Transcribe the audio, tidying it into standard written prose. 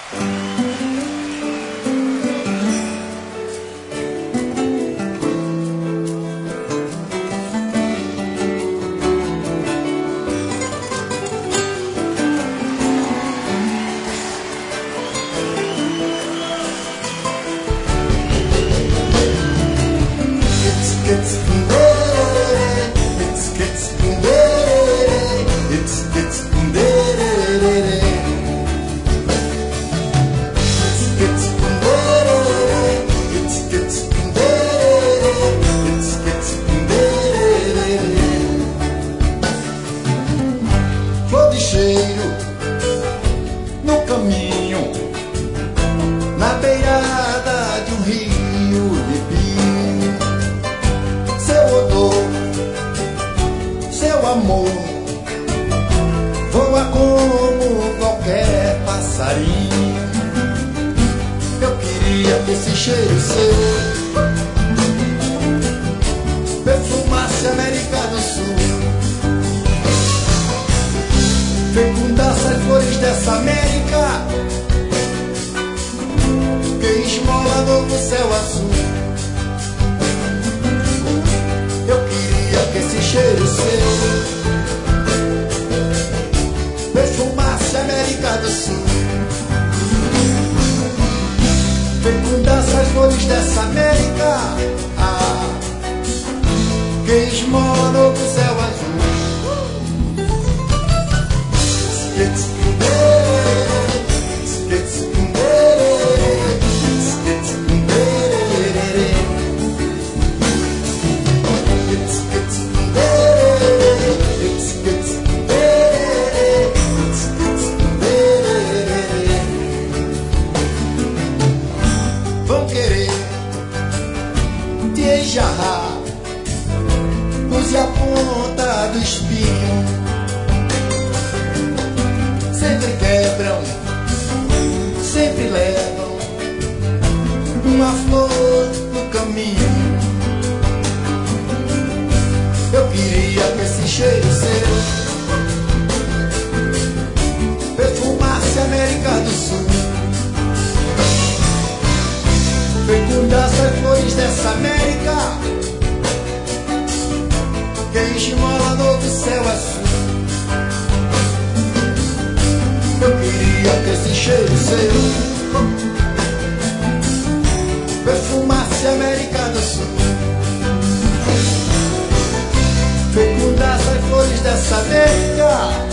Flor de cheiro no caminho, na beirada de um rio limpinho. Seu odor, seu amor voa como qualquer passarinho. Eu queria que esse cheiro seu perfumasse a América do Sul, fecundasse as flores dessa América que esmola novo céu azul. Eu queria que esse cheiro seu perfumasse a América do Sul, fecundasse as flores dessa América que esmola novo céu azul. Vão querer te enjarrar, use a ponta do espinho, sempre quebram, sempre levam uma flor no caminho. Eu queria que esse cheiro seu perfumasse a América do Sul, fecundasse as flores dessa América que esmola novo céu azul. Eu queria que esse cheiro seu perfumasse a América do Sul, fecundasse as flores dessa América